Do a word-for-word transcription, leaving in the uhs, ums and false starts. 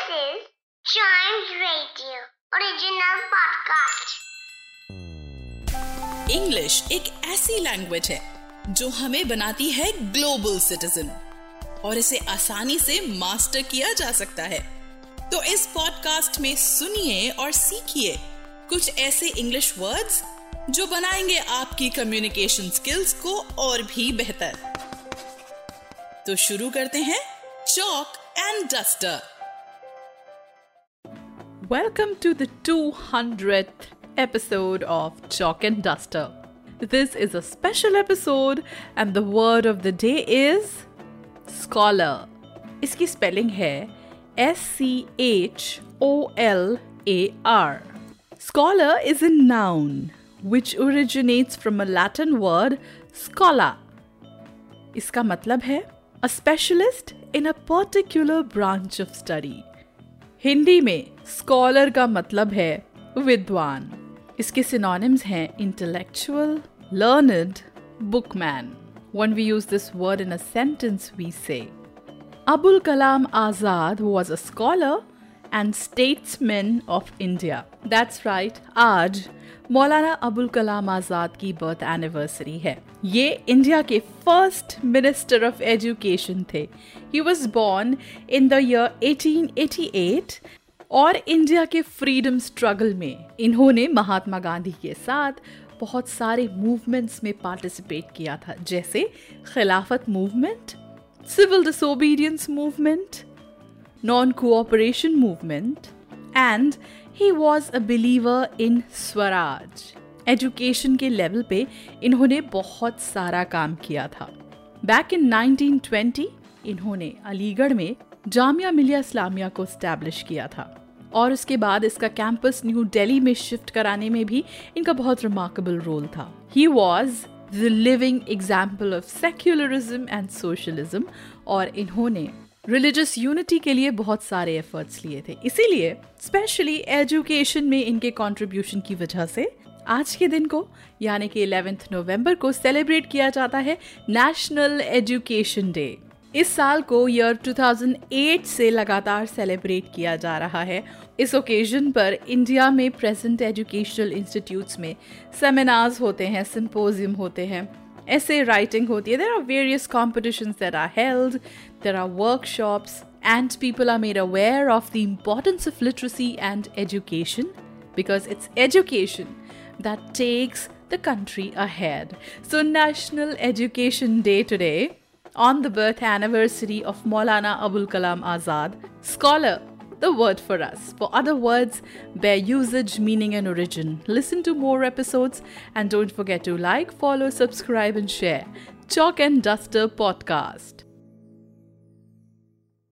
is Chimes Radio original podcast. English एक ऐसी language है जो हमें बनाती है ग्लोबल सिटीजन और इसे आसानी से मास्टर किया जा सकता है। तो इस पॉडकास्ट में सुनिए और सीखिए कुछ ऐसे इंग्लिश वर्ड्स जो बनाएंगे आपकी कम्युनिकेशन स्किल्स को और भी बेहतर। तो शुरू करते हैं chalk and duster. Welcome to the two hundredth episode of Chalk and Duster. This is a special episode and the word of the day is scholar. इसकी spelling है S C H O L A R. Scholar is a noun which originates from a Latin word schola. इसका मतलब है a specialist in a particular branch of study. Hindi में scholar का मतलब है विद्वान। इसके सिनोनिम्स हैं intellectual, learned, bookman. When we use this word in a sentence, we say, Abul Kalam Azad was a scholar and statesman of India. That's right, आज मौलाना अबुल कलाम आज़ाद की birth anniversary है। ये इंडिया के फर्स्ट मिनिस्टर ऑफ एजुकेशन थे। He was born in the year eighteen eighty-eight और India के freedom struggle में इन्होंने महात्मा गांधी के साथ बहुत सारे मूवमेंट्स में पार्टिसिपेट किया था, जैसे खिलाफत movement, civil disobedience movement, non cooperation movement and he was a believer in Swaraj. Education के लेवल पे इन्होंने बहुत सारा काम किया था। बैक इन नाइनटीन ट्वेंटी इन्होंने अलीगढ़ में जामिया मिलिया इस्लामिया को स्टैब्लिश किया था और उसके बाद इसका कैंपस न्यू दिल्ली में शिफ्ट कराने में भी इनका बहुत रिमार्केबल रोल था। He was the living example of secularism and socialism और इन्होंने रिलीजियस यूनिटी के लिए बहुत सारे एफर्ट्स लिए थे। इसीलिए स्पेशली एजुकेशन में इनके कंट्रीब्यूशन की वजह से आज के दिन को यानी कि इलेवेंथ नवंबर को सेलिब्रेट किया जाता है नेशनल एजुकेशन डे। इस साल को ईयर टू थाउजेंड एट से लगातार सेलिब्रेट किया जा रहा है। इस ओकेजन पर इंडिया में प्रेजेंट एजुकेशनल इंस्टीट्यूट्स में सेमिनार्स होते हैं, सिंपोजियम होते हैं, essay writing होती है, there are various competitions that are held, there are workshops and people are made aware of the importance of literacy and education because it's education that takes the country ahead. So National Education Day today on the birth anniversary of Maulana Abul Kalam Azad, scholar, the word for us. For other words, bear usage, meaning and origin. Listen to more episodes and don't forget to like, follow, subscribe and share. Chalk and Duster Podcast.